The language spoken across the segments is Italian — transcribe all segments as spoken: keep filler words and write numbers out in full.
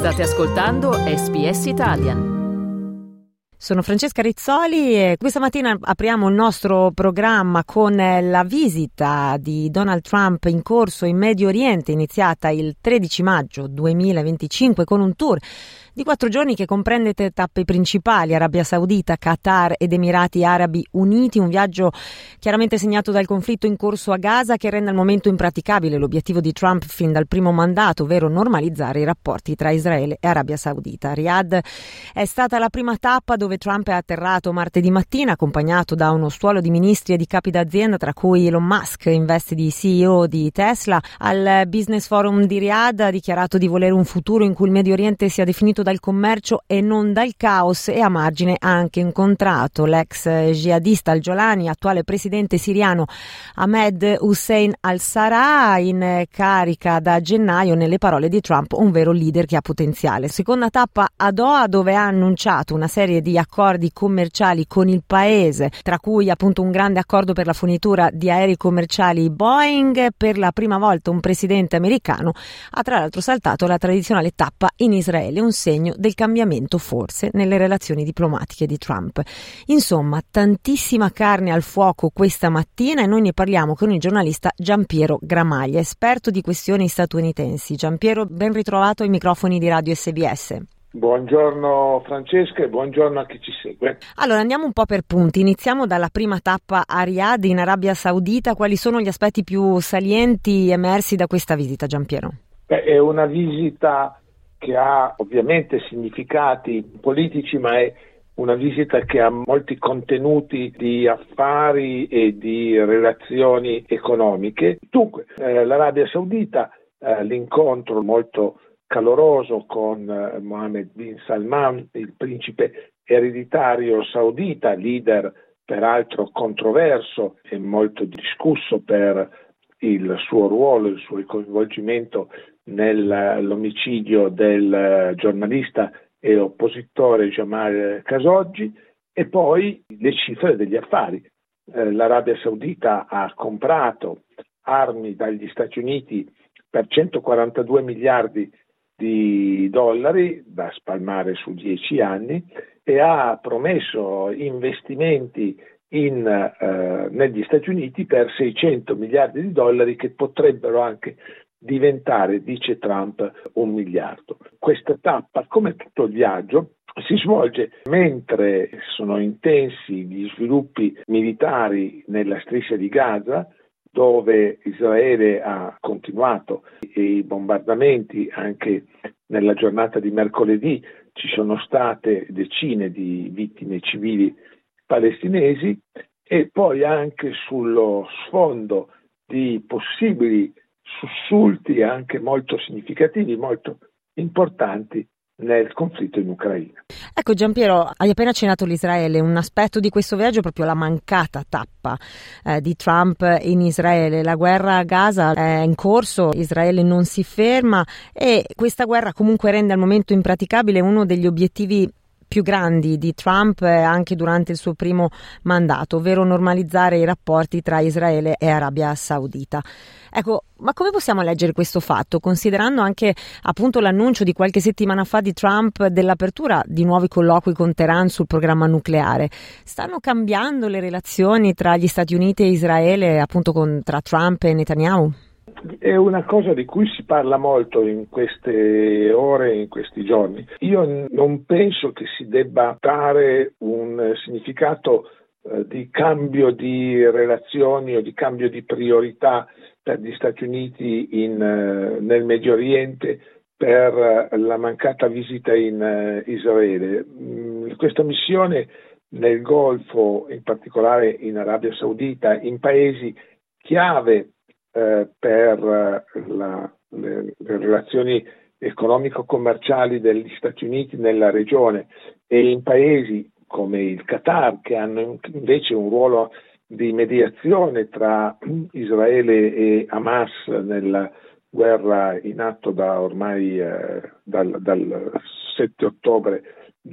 State ascoltando S B S Italian. Sono Francesca Rizzoli e questa mattina apriamo il nostro programma con la visita di Donald Trump in corso in Medio Oriente, iniziata il tredici maggio duemilaventicinque con un tour di quattro giorni che comprende tre tappe principali: Arabia Saudita, Qatar ed Emirati Arabi Uniti. Un viaggio chiaramente segnato dal conflitto in corso a Gaza, che rende al momento impraticabile l'obiettivo di Trump fin dal primo mandato, ovvero normalizzare i rapporti tra Israele e Arabia Saudita. Riyadh è stata la prima tappa, dove Trump è atterrato martedì mattina accompagnato da uno stuolo di ministri e di capi d'azienda, tra cui Elon Musk, in veste di C E O di Tesla. Al Business Forum di Riyadh ha dichiarato di volere un futuro in cui il Medio Oriente sia definito dal commercio e non dal caos, e a margine ha anche incontrato l'ex jihadista al-Jolani, attuale presidente siriano Ahmed Hussein al-Sarraj, in carica da gennaio, nelle parole di Trump un vero leader che ha potenziale. Seconda tappa a Doha, dove ha annunciato una serie di accordi commerciali con il paese, tra cui appunto un grande accordo per la fornitura di aerei commerciali Boeing. Per la prima volta un presidente americano ha tra l'altro saltato la tradizionale tappa in Israele, un segno del cambiamento forse nelle relazioni diplomatiche di Trump. Insomma, tantissima carne al fuoco questa mattina, e noi ne parliamo con il giornalista Giampiero Gramaglia, esperto di questioni statunitensi. Giampiero, ben ritrovato ai microfoni di Radio S B S. Buongiorno Francesca e buongiorno a chi ci segue. Allora, andiamo un po' per punti. Iniziamo dalla prima tappa a Riyadh, in Arabia Saudita. Quali sono gli aspetti più salienti emersi da questa visita, Giampiero? Beh, è una visita che ha ovviamente significati politici, ma è una visita che ha molti contenuti di affari e di relazioni economiche. Dunque, eh, l'Arabia Saudita, eh, l'incontro molto caloroso con eh, Mohammed bin Salman, il principe ereditario saudita, leader peraltro controverso e molto discusso per il suo ruolo, il suo coinvolgimento nell'omicidio del giornalista e oppositore Jamal Khashoggi, e poi le cifre degli affari. Eh, L'Arabia Saudita ha comprato armi dagli Stati Uniti per centoquarantadue miliardi di dollari da spalmare su dieci anni e ha promesso investimenti in, eh, negli Stati Uniti per seicento miliardi di dollari, che potrebbero anche diventare, dice Trump, un miliardo. Questa tappa, come tutto il viaggio, si svolge mentre sono intensi gli sviluppi militari nella striscia di Gaza, dove Israele ha continuato i bombardamenti. Anche nella giornata di mercoledì ci sono state decine di vittime civili palestinesi, e poi anche sullo sfondo di possibili sussulti anche molto significativi, molto importanti nel conflitto in Ucraina. Ecco Giampiero, hai appena accennato l'Israele. Un aspetto di questo viaggio è proprio la mancata tappa eh, di Trump in Israele. La guerra a Gaza è in corso, Israele non si ferma, e questa guerra comunque rende al momento impraticabile uno degli obiettivi più grandi di Trump anche durante il suo primo mandato, ovvero normalizzare i rapporti tra Israele e Arabia Saudita. Ecco, ma come possiamo leggere questo fatto, considerando anche appunto l'annuncio di qualche settimana fa di Trump dell'apertura di nuovi colloqui con Teheran sul programma nucleare? Stanno cambiando le relazioni tra gli Stati Uniti e Israele, appunto con, tra Trump e Netanyahu? È una cosa di cui si parla molto in queste ore, in questi giorni. Io non penso che si debba dare un significato eh, di cambio di relazioni o di cambio di priorità per gli Stati Uniti in, eh, nel Medio Oriente per eh, la mancata visita in eh, Israele. Mm, questa missione nel Golfo, in particolare in Arabia Saudita, in paesi chiave Eh, per uh, la, le, le relazioni economico-commerciali degli Stati Uniti nella regione, e in paesi come il Qatar, che hanno invece un ruolo di mediazione tra Israele e Hamas nella guerra in atto da ormai eh, dal, dal sette ottobre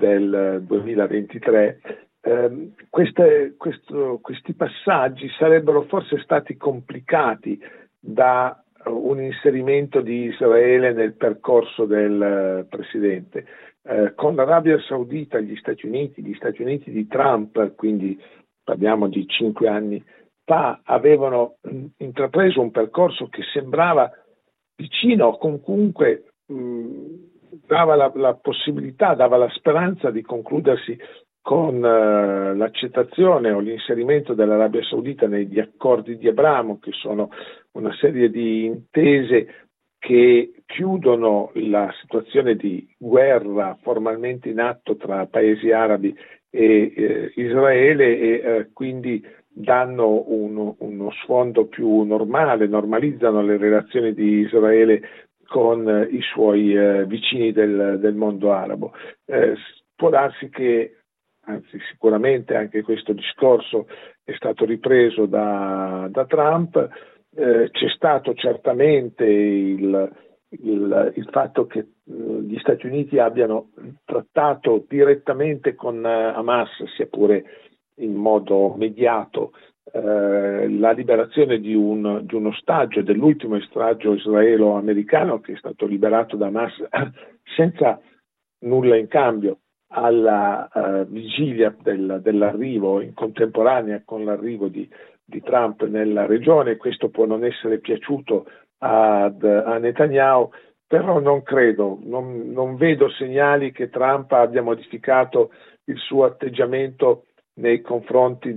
del duemilaventitré. Eh, queste, questo, questi passaggi sarebbero forse stati complicati da un inserimento di Israele nel percorso del presidente. Eh, con l'Arabia Saudita, gli Stati Uniti, gli Stati Uniti di Trump, quindi parliamo di cinque anni fa, avevano intrapreso un percorso che sembrava vicino, comunque mh, dava la, la possibilità, dava la speranza di concludersi con uh, l'accettazione o l'inserimento dell'Arabia Saudita negli accordi di Abramo, che sono una serie di intese che chiudono la situazione di guerra formalmente in atto tra paesi arabi e eh, Israele e eh, quindi danno uno, uno sfondo più normale, normalizzano le relazioni di Israele con eh, i suoi eh, vicini del, del mondo arabo. Eh, può darsi che, anzi sicuramente anche questo discorso è stato ripreso da, da Trump. Eh, c'è stato certamente il, il, il fatto che eh, gli Stati Uniti abbiano trattato direttamente con eh, Hamas, sia pure in modo mediato, eh, la liberazione di, un, di un ostaggio, dell'ultimo ostaggio israelo-americano che è stato liberato da Hamas senza nulla in cambio, alla uh, vigilia del, dell'arrivo, in contemporanea con l'arrivo di di Trump nella regione. Questo può non essere piaciuto ad, a Netanyahu, però non credo, non, non vedo segnali che Trump abbia modificato il suo atteggiamento nei confronti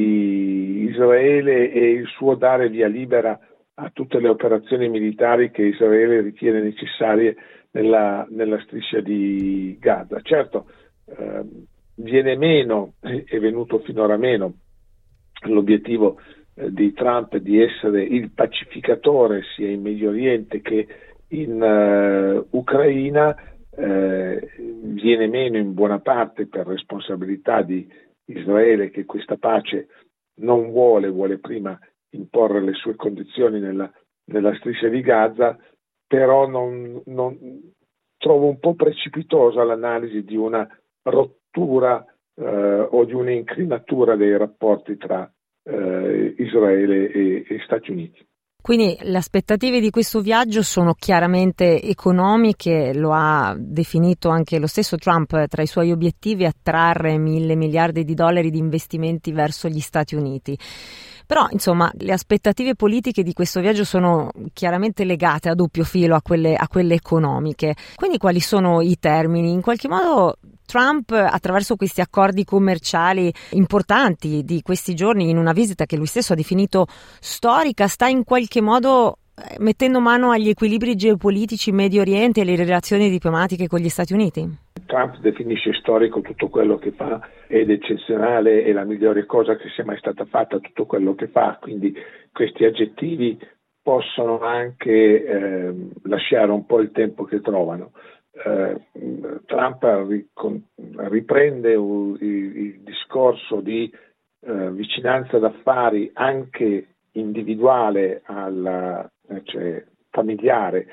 di Israele e il suo dare via libera a tutte le operazioni militari che Israele ritiene necessarie nella, nella striscia di Gaza. Certo, eh, viene meno, è venuto finora meno, l'obiettivo eh, di Trump di essere il pacificatore sia in Medio Oriente che in uh, Ucraina, eh, viene meno in buona parte per responsabilità di Israele, che questa pace non vuole, vuole prima imporre le sue condizioni nella, nella striscia di Gaza, però non, non trovo un po' precipitosa l'analisi di una rottura eh, o di un'incrinatura dei rapporti tra eh, Israele e, e Stati Uniti. Quindi le aspettative di questo viaggio sono chiaramente economiche, lo ha definito anche lo stesso Trump tra i suoi obiettivi, attrarre mille miliardi di dollari di investimenti verso gli Stati Uniti. Però, insomma, le aspettative politiche di questo viaggio sono chiaramente legate a doppio filo a quelle, a quelle economiche. Quindi quali sono i termini? In qualche modo Trump, attraverso questi accordi commerciali importanti di questi giorni, in una visita che lui stesso ha definito storica, sta in qualche modo mettendo mano agli equilibri geopolitici in Medio Oriente e alle relazioni diplomatiche con gli Stati Uniti? Trump definisce storico tutto quello che fa ed eccezionale, è la migliore cosa che sia mai stata fatta tutto quello che fa, quindi questi aggettivi possono anche eh, lasciare un po' il tempo che trovano. Eh, Trump riprende il, il discorso di eh, vicinanza d'affari anche individuale, al, cioè familiare,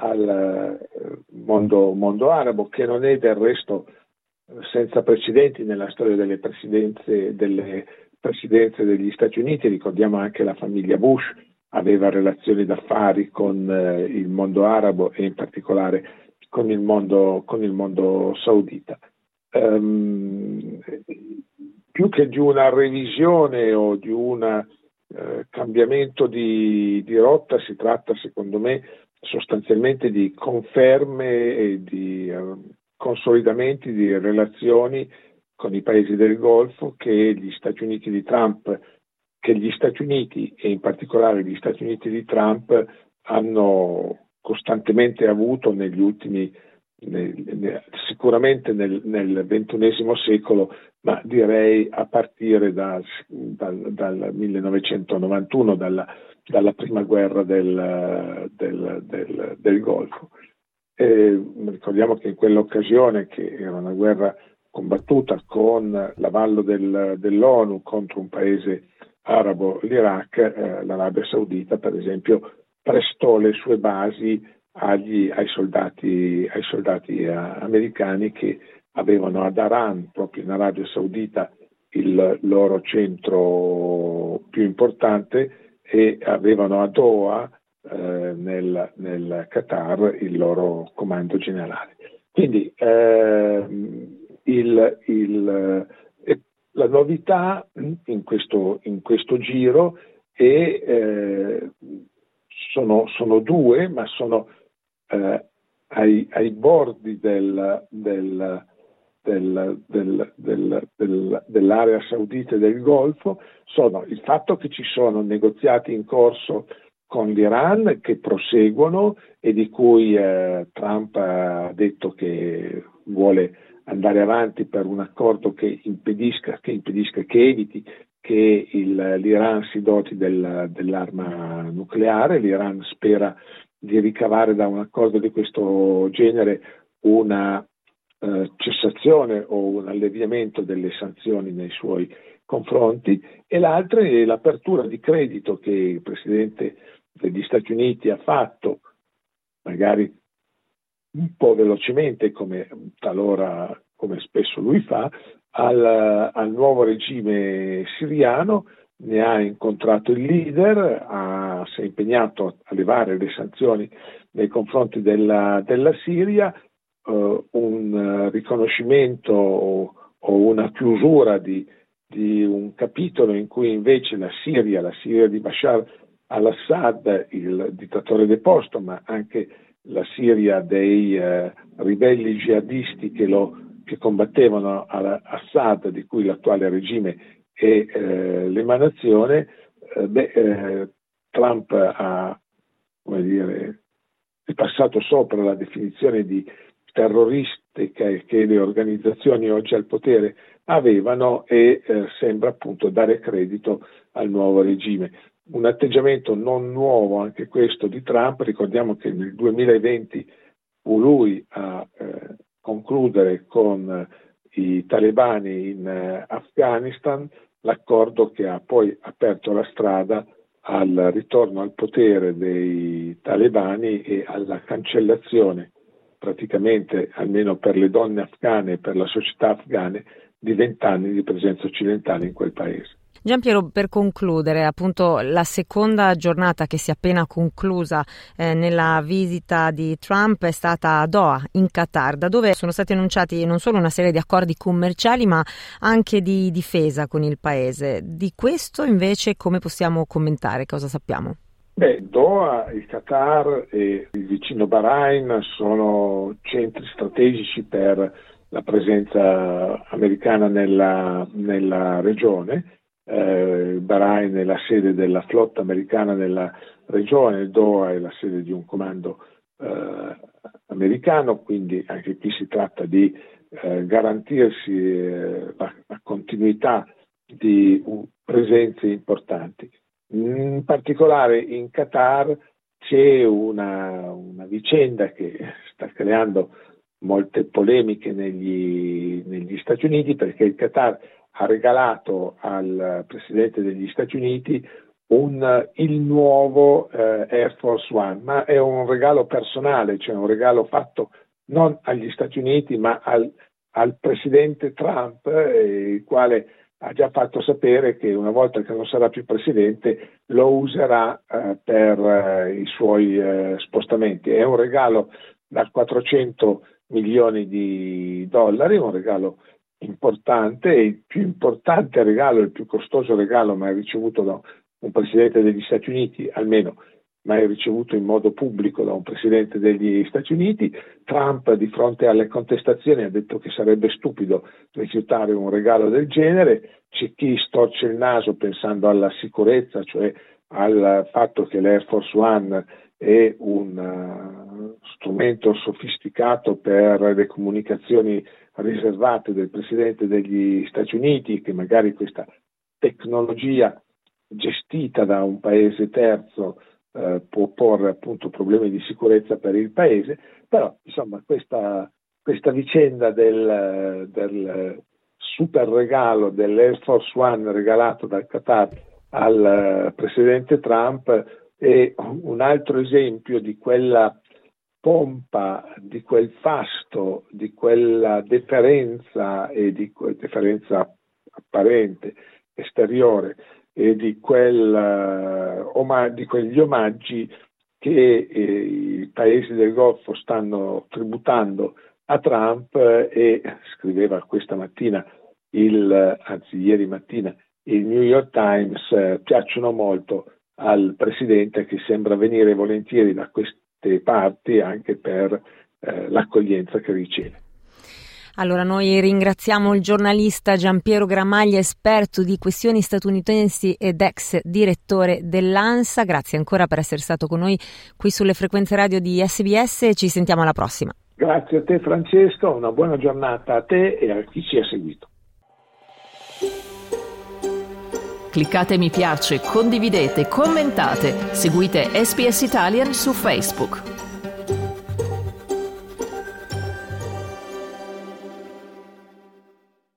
al mondo, mondo arabo, che non è del resto senza precedenti nella storia delle presidenze, delle presidenze degli Stati Uniti. Ricordiamo anche la famiglia Bush aveva relazioni d'affari con eh, il mondo arabo e in particolare con il mondo, con il mondo saudita. Um, più che di una revisione o di un eh, cambiamento di, di rotta, si tratta secondo me sostanzialmente di conferme e di uh, consolidamenti di relazioni con i paesi del Golfo che gli Stati Uniti di Trump, che gli Stati Uniti e in particolare gli Stati Uniti di Trump hanno costantemente avuto negli ultimi, nel, nel, sicuramente nel, nel ventunesimo secolo, ma direi a partire da, dal, dal millenovecentonovantuno, dalla, dalla prima guerra del, del, del, del Golfo. E ricordiamo che in quell'occasione, che era una guerra combattuta con l'avallo del, dell'ONU contro un paese arabo, l'Iraq, eh, l'Arabia Saudita per esempio prestò le sue basi agli, ai soldati, ai soldati eh, americani che avevano ad Aran, proprio in Arabia Saudita, il loro centro più importante, e avevano a Doha, eh, eh, nel, nel Qatar il loro comando generale. Quindi eh, il, il, eh, la novità in questo, in questo giro è, eh, sono, sono due, ma sono eh, ai, ai bordi del, del, del, del, del, del, dell'area saudita e del Golfo, sono il fatto che ci sono negoziati in corso con l'Iran che proseguono e di cui eh, Trump ha detto che vuole andare avanti per un accordo che impedisca, che, impedisca, che eviti che il, l'Iran si doti del, dell'arma nucleare. L'Iran spera di ricavare da un accordo di questo genere una eh, cessazione o un alleviamento delle sanzioni nei suoi confronti, e l'altra è l'apertura di credito che il Presidente degli Stati Uniti ha fatto, magari un po' velocemente come talora, come spesso lui fa, al, al nuovo regime siriano. Ne ha incontrato il leader, ha, si è impegnato a levare le sanzioni nei confronti della, della Siria, eh, un riconoscimento o, o una chiusura di, di un capitolo in cui invece la Siria, la Siria di Bashar al-Assad, il dittatore deposto, ma anche la Siria dei eh, ribelli jihadisti che, lo, che combattevano Assad, di cui l'attuale regime è eh, l'emanazione, eh, beh, eh, Trump ha, come dire, è passato sopra la definizione di terroristica che le organizzazioni oggi al potere avevano e eh, sembra appunto dare credito al nuovo regime. Un atteggiamento non nuovo anche questo di Trump. Ricordiamo che nel duemilaventi fu lui a eh, concludere con i talebani in eh, Afghanistan l'accordo che ha poi aperto la strada al ritorno al potere dei talebani e alla cancellazione, praticamente almeno per le donne afghane e per la società afghane, di vent'anni di presenza occidentale in quel paese. Giampiero, per concludere, appunto la seconda giornata che si è appena conclusa eh, nella visita di Trump è stata a Doha, in Qatar, da dove sono stati annunciati non solo una serie di accordi commerciali ma anche di difesa con il paese. Di questo invece come possiamo commentare? Cosa sappiamo? Beh, Doha, il Qatar e il vicino Bahrain sono centri strategici per la presenza americana nella, nella regione. Eh, Bahrain è la sede della flotta americana nella regione, Doha è la sede di un comando eh, americano, quindi anche qui si tratta di eh, garantirsi eh, la, la continuità di uh, presenze importanti. In particolare in Qatar c'è una, una vicenda che sta creando molte polemiche negli, negli Stati Uniti, perché il Qatar ha regalato al Presidente degli Stati Uniti un, il nuovo eh, Air Force One, ma è un regalo personale, cioè un regalo fatto non agli Stati Uniti ma al, al Presidente Trump, eh, il quale ha già fatto sapere che una volta che non sarà più Presidente lo userà eh, per eh, i suoi eh, spostamenti. È un regalo da quattrocento milioni di dollari, un regalo importante, il più importante regalo, il più costoso regalo mai ricevuto da un Presidente degli Stati Uniti, almeno mai ricevuto in modo pubblico da un Presidente degli Stati Uniti. Trump, di fronte alle contestazioni, ha detto che sarebbe stupido rifiutare un regalo del genere. C'è chi storce il naso pensando alla sicurezza, cioè al fatto che l'Air Force One è un uh, strumento sofisticato per le comunicazioni riservate del Presidente degli Stati Uniti, che magari questa tecnologia gestita da un paese terzo eh, può porre appunto problemi di sicurezza per il paese. Però insomma questa, questa vicenda del, del super regalo dell'Air Force One regalato dal Qatar al Presidente Trump è un altro esempio di quella pompa, di quel fasto, di quella deferenza e di quella deferenza apparente, esteriore, e di, quel, uh, oma- di quegli omaggi che eh, i paesi del Golfo stanno tributando a Trump eh, e scriveva questa mattina, il, anzi ieri mattina, il New York Times, eh, piacciono molto al presidente, che sembra venire volentieri da queste parti anche per eh, l'accoglienza che riceve. Allora noi ringraziamo il giornalista Giampiero Gramaglia, esperto di questioni statunitensi ed ex direttore dell'ANSA. Grazie ancora per essere stato con noi qui sulle frequenze radio di S B S e ci sentiamo alla prossima. Grazie a te Francesco, una buona giornata a te e a chi ci ha seguito. Cliccate mi piace, condividete, commentate, seguite S B S Italian su Facebook.